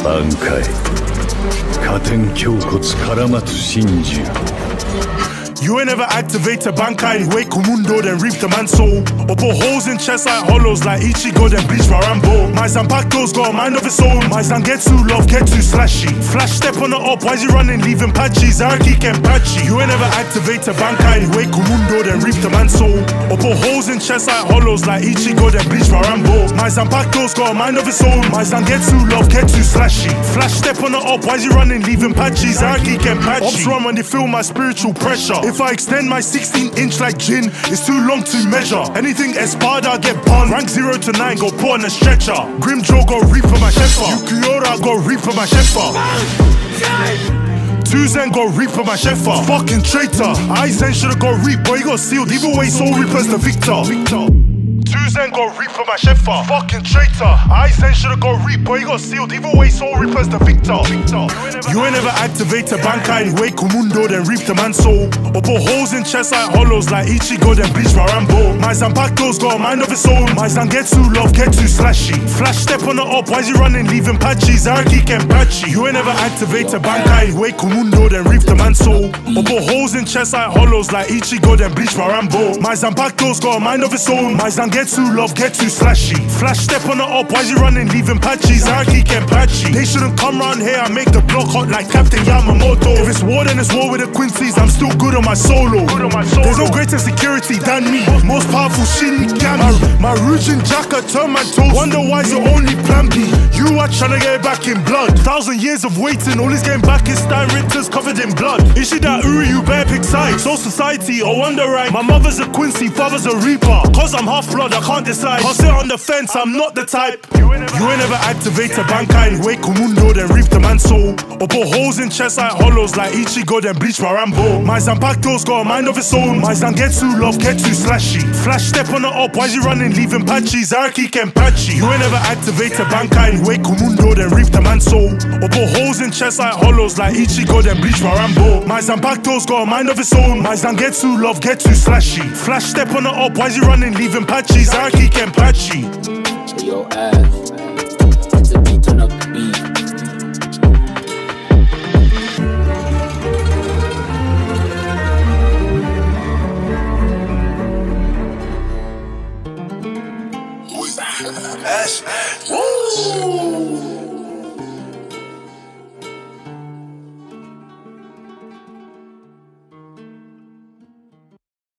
挽回加点胸骨絡まつ真珠 You ain't never activated Bankai, wake Kumundo, then reap the man's soul. Or put holes in chests like hollows, like Ichigo, then bleach Marambo. My Zanpakuto's got a mind of its own. My Zangetsu love, get too slashy. Flash step on the up, why's he running, leaving patchy? Zaraki Kenpachi. You ain't never activated Bankai, wake Kumundo, then reap the man's soul. Or put holes in chests like hollows, like Ichigo, then bleach Marambo. My Zanpakuto's got a mind of its own. My Zangetsu love, get too slashy. Flash step on the up, why's he running, leaving patchy? Zaraki Kenpachi. Ops run when they feel my spiritual pressure. If I extend my 16-inch like Jin, it's too long to measure. Anything Espada, get bun. Rank 0 to 9, go put on a stretcher. Grimjo, go reap for my shefa. Yukiora, go reap for my shefa. Tuzen, go reap for my shefa. Fucking traitor. Aizen should've got reap, but he got sealed. Either way, Soul Reaper's the victor. Tuzen go reap for my shefa. Fucking traitor. Aizen should've got reap, but he got sealed. Either way, Soul Reaper's the victor. You ain't never activated Bankai, wake Kumundo, then reap the man's soul. Or put holes in chests like hollows, like Ichigo, then bleach Marambo. My Zanpakuto's got a mind of its own. My Zangetsu love, get too slashy. Flash step on the up, why's he running, leaving patchy? Zaraki Kenpachi. You ain't never activated Bankai, wake Kumundo, then reap the man's soul. Or put holes in chests like hollows, like Ichigo, then bleach Marambo. My Zanpakuto's got a mind of its own. My Zangetsu love, get too slashy. Flash step on the up, why's he running, leaving patchy? Zaraki Kenpachi. They shouldn't come round here and make the block hot like Captain Yamamoto. If it's war, then it's war with the Quincy's. I'm still good on my solo. There's no greater security than me. Most powerful Shinigami. My Rujin Jaka turned my toes. Wonder why's your only plan B? You are trying to get it back in blood. 1,000 years of waiting, all he's getting back is Stein Richter's covered in blood. Ishida Uri, you better pick sides. Soul Society, oh wonder right. My mother's a Quincy, father's a Reaper. Cause I'm half blood, I can't decide. I'll sit on the fence, I'm not the type. You ain't never activated Bankai, wake Kumundo, then reap the man's soul. Or put holes in chests like hollows, like Ichigo, then bleach Marambo. My Zanpakuto's got a mind of its own. My Zangetsu love, get too slashy. Flash step on the up, why's he running, leaving patchy? Zaraki Kenpachi. You ain't never activated Bankai, wake Kumundo, then reap the man's soul. Or put holes in chests like hollows, like Ichigo, then bleach Marambo. My Zanpakuto's got a mind of its own. My Zangetsu love, get too slashy. Flash step on the up, why's he running, leaving patchy? Zaraki Kenpachi. Yo, ass.